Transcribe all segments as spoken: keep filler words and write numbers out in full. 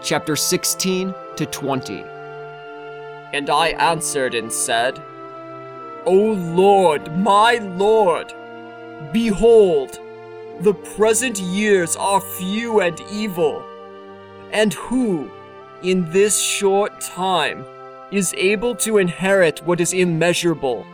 chapter sixteen to twenty. And I answered and said, O Lord, my Lord, behold, the present years are few and evil, and who, in this short time, is able to inherit what is immeasurable?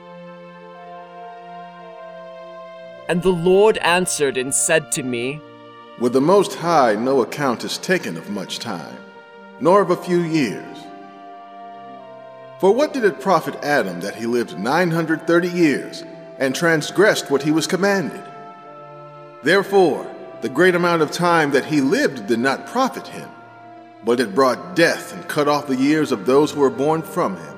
And the Lord answered and said to me, With the Most High no account is taken of much time, nor of a few years. For what did it profit Adam that he lived nine hundred thirty years and transgressed what he was commanded? Therefore, the great amount of time that he lived did not profit him, but it brought death and cut off the years of those who were born from him.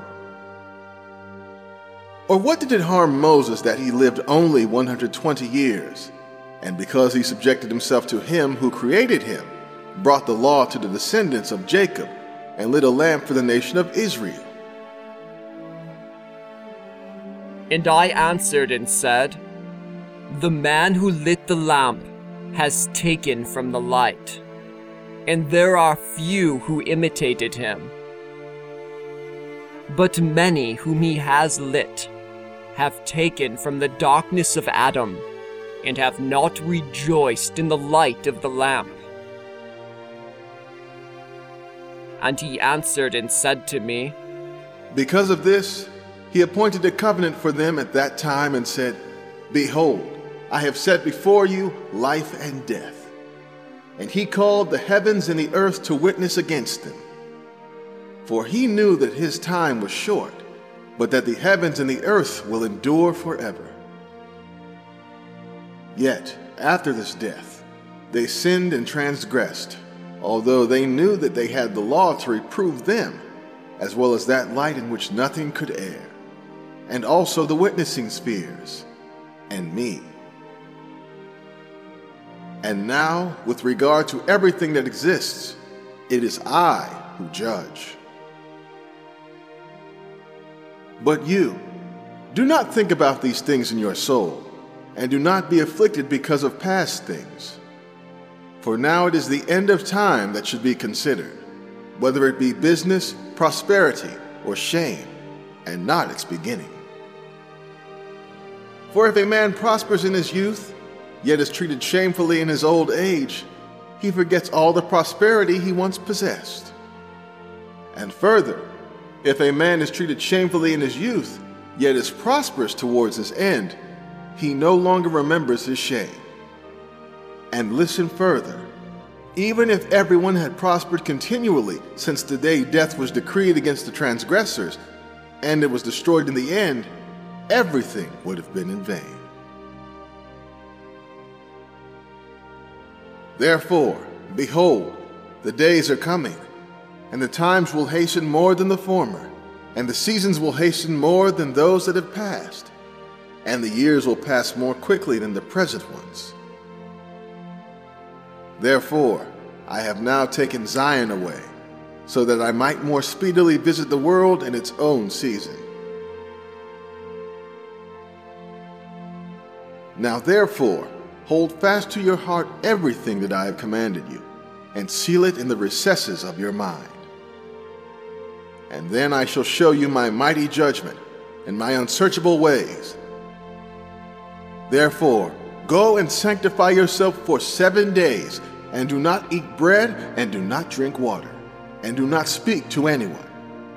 Or what did it harm Moses that he lived only one hundred twenty years, and because he subjected himself to him who created him, brought the law to the descendants of Jacob, and lit a lamp for the nation of Israel? And I answered and said, The man who lit the lamp has taken from the light, and there are few who imitated him. But many whom he has lit have taken from the darkness of Adam, and have not rejoiced in the light of the lamp. And he answered and said to me, Because of this, he appointed a covenant for them at that time and said, Behold, I have set before you life and death. And he called the heavens and the earth to witness against them. For he knew that his time was short, but that the heavens and the earth will endure forever. Yet, after this death, they sinned and transgressed, although they knew that they had the law to reprove them, as well as that light in which nothing could err, and also the witnessing spheres, and me. And now, with regard to everything that exists, it is I who judge. But you, do not think about these things in your soul, and do not be afflicted because of past things. For now it is the end of time that should be considered, whether it be business, prosperity, or shame, and not its beginning. For if a man prospers in his youth, yet is treated shamefully in his old age, he forgets all the prosperity he once possessed. And further, if a man is treated shamefully in his youth, yet is prosperous towards his end, he no longer remembers his shame. And listen further, even if everyone had prospered continually since the day death was decreed against the transgressors, and it was destroyed in the end, everything would have been in vain. Therefore, behold, the days are coming, and the times will hasten more than the former, and the seasons will hasten more than those that have passed, and the years will pass more quickly than the present ones. Therefore, I have now taken Zion away, so that I might more speedily visit the world in its own season. Now therefore, hold fast to your heart everything that I have commanded you, and seal it in the recesses of your mind. And then I shall show you my mighty judgment and my unsearchable ways. Therefore, go and sanctify yourself for seven days, and do not eat bread, and do not drink water, and do not speak to anyone.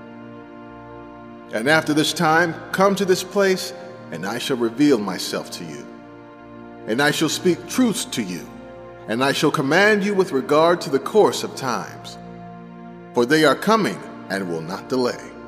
And after this time, come to this place, and I shall reveal myself to you. And I shall speak truths to you, and I shall command you with regard to the course of times. For they are coming, and will not delay.